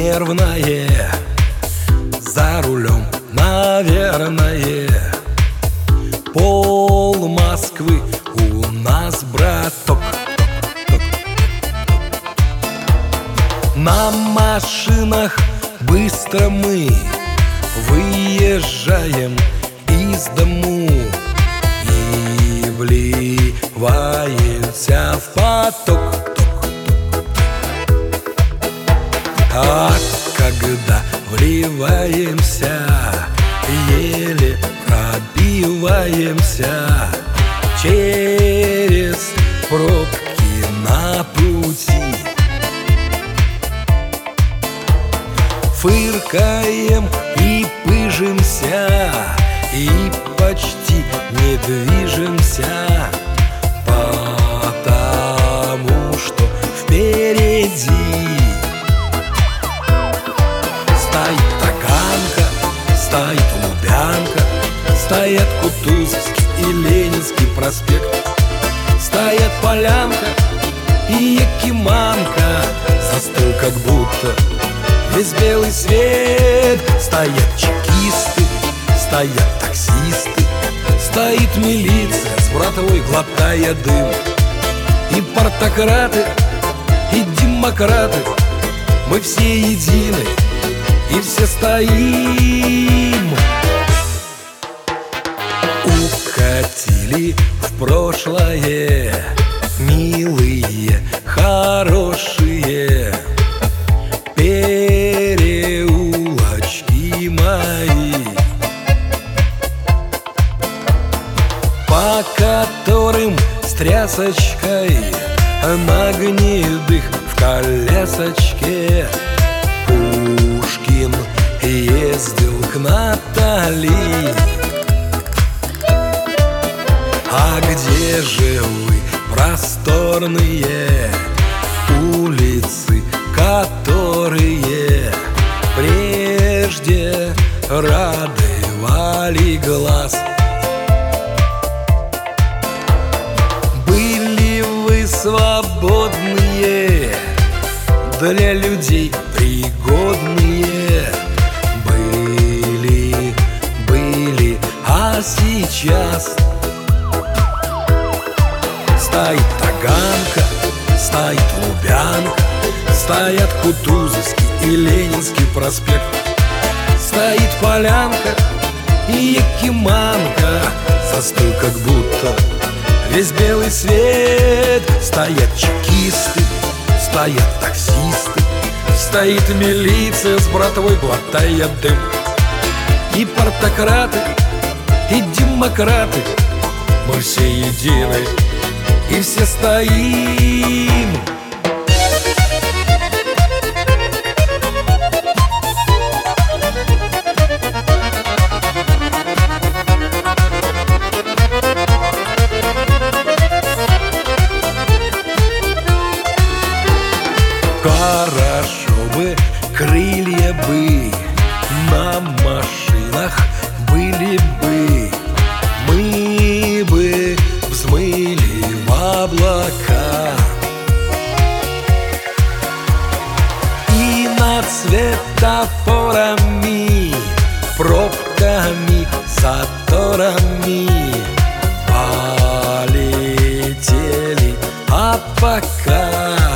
нервное, за рулем, наверное. Пол Москвы у нас, браток. На машинах быстро мы выезжаем из дому и вливаемся в поток. А когда вливаемся, еле пробиваемся через пробки на пути. Фыркаем и пыжимся, и почти не движемся, потому что впереди стоит Таганка, стоит Лубянка, стоят Кутузовский и Ленинский проспект, стоят Полянка и Якиманка. Застыл как будто весь белый свет. Стоят чекисты, стоят таксисты, стоит милиция с братовой, глотая дым. И партократы, и демократы, мы все едины, и все стоим. Укатили в прошлое милые, хорошие переулочки мои, по которым с трясочкой на гнедых в колясочке Пушкин ездил к Натали. А где же вы, просторные улицы, которые прежде радовали глаз? Были вы свободные, для людей пригодные? Были, а сейчас стоит Таганка, стоит Лубянка, стоят Кутузовский и Ленинский проспект, стоит Полянка и Якиманка. Застыл как будто весь белый свет. Стоят чекисты, стоят таксисты, стоит милиция с братовой, глотая дым. И партократы, и демократы, мы все едины, и все стоим. Хорошо бы, крылья бы на машинах были бы, мы бы взмыли в облака и над светофорами, пробками, заторами полетели. А пока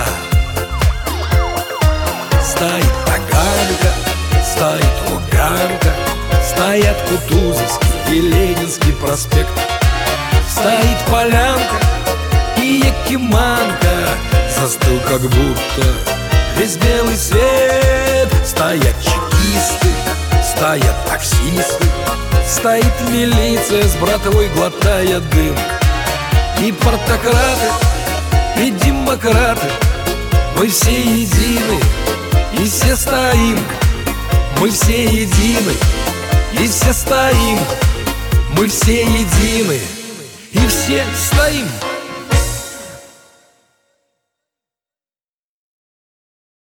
стоит Таганка, стоит Лубянка, стоят Кутузовский и Ленинский проспект, стоит Полянка и Якиманка. Застыл как будто весь белый свет. Стоят чекисты, стоят таксисты, стоит милиция с братовой, глотая дым. И партократы, и демократы, мы все едины, и все стоим. Мы все едины, и все стоим. Мы все едины, и все стоим.